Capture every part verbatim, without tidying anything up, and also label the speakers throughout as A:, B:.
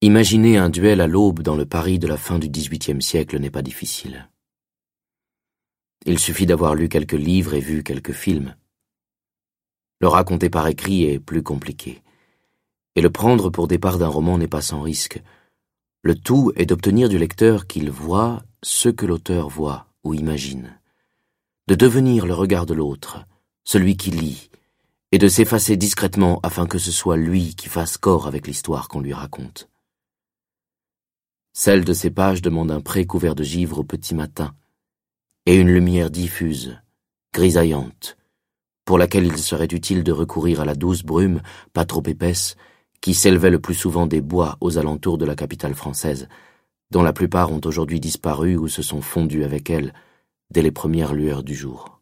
A: Imaginer un duel à l'aube dans le Paris de la fin du dix-huitième siècle n'est pas difficile. Il suffit d'avoir lu quelques livres et vu quelques films. Le raconter par écrit est plus compliqué, et le prendre pour départ d'un roman n'est pas sans risque. Le tout est d'obtenir du lecteur qu'il voie ce que l'auteur voit ou imagine, de devenir le regard de l'autre, celui qui lit, et de s'effacer discrètement afin que ce soit lui qui fasse corps avec l'histoire qu'on lui raconte. Celle de ces pages demande un pré couvert de givre au petit matin, et une lumière diffuse, grisaillante, pour laquelle il serait utile de recourir à la douce brume, pas trop épaisse, qui s'élevait le plus souvent des bois aux alentours de la capitale française, dont la plupart ont aujourd'hui disparu ou se sont fondus avec elle dès les premières lueurs du jour.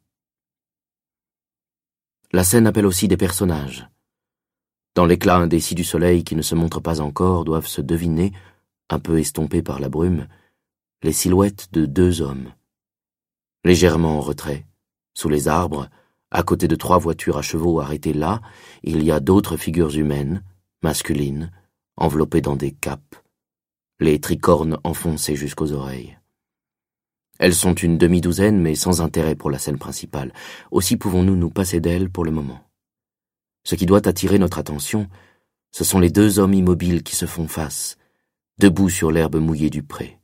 A: La scène appelle aussi des personnages. Dans l'éclat indécis du soleil qui ne se montre pas encore doivent se deviner, un peu estompés par la brume, les silhouettes de deux hommes. Légèrement en retrait, sous les arbres, à côté de trois voitures à chevaux arrêtées là, il y a d'autres figures humaines, masculines, enveloppées dans des capes, les tricornes enfoncés jusqu'aux oreilles. Elles sont une demi-douzaine, mais sans intérêt pour la scène principale. Aussi pouvons-nous nous passer d'elles pour le moment. Ce qui doit attirer notre attention, ce sont les deux hommes immobiles qui se font face, debout sur l'herbe mouillée du pré.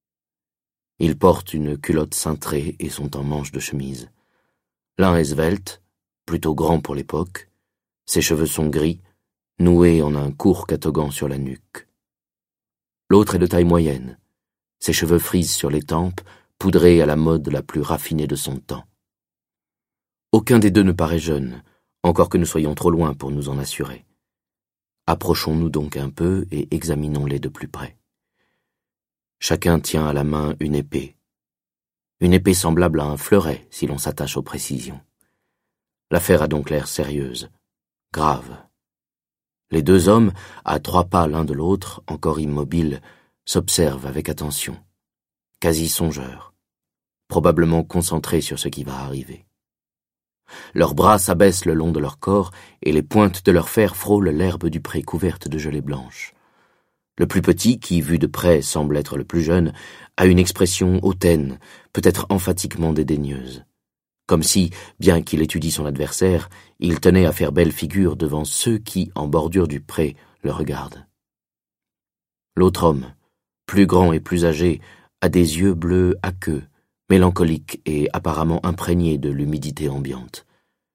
A: Ils portent une culotte cintrée et sont en manche de chemise. L'un est svelte, plutôt grand pour l'époque. Ses cheveux sont gris, noués en un court catogan sur la nuque. L'autre est de taille moyenne. Ses cheveux frisent sur les tempes, poudrés à la mode la plus raffinée de son temps. Aucun des deux ne paraît jeune, encore que nous soyons trop loin pour nous en assurer. Approchons-nous donc un peu et examinons-les de plus près. Chacun tient à la main une épée. Une épée semblable à un fleuret, si l'on s'attache aux précisions. L'affaire a donc l'air sérieuse, grave. Les deux hommes, à trois pas l'un de l'autre, encore immobiles, s'observent avec attention, quasi songeurs, probablement concentrés sur ce qui va arriver. Leurs bras s'abaissent le long de leur corps et les pointes de leurs fers frôlent l'herbe du pré couverte de gelée blanche. Le plus petit, qui, vu de près, semble être le plus jeune, a une expression hautaine, peut-être emphatiquement dédaigneuse. Comme si, bien qu'il étudie son adversaire, il tenait à faire belle figure devant ceux qui, en bordure du pré, le regardent. L'autre homme, plus grand et plus âgé, a des yeux bleus aqueux, mélancoliques et apparemment imprégnés de l'humidité ambiante.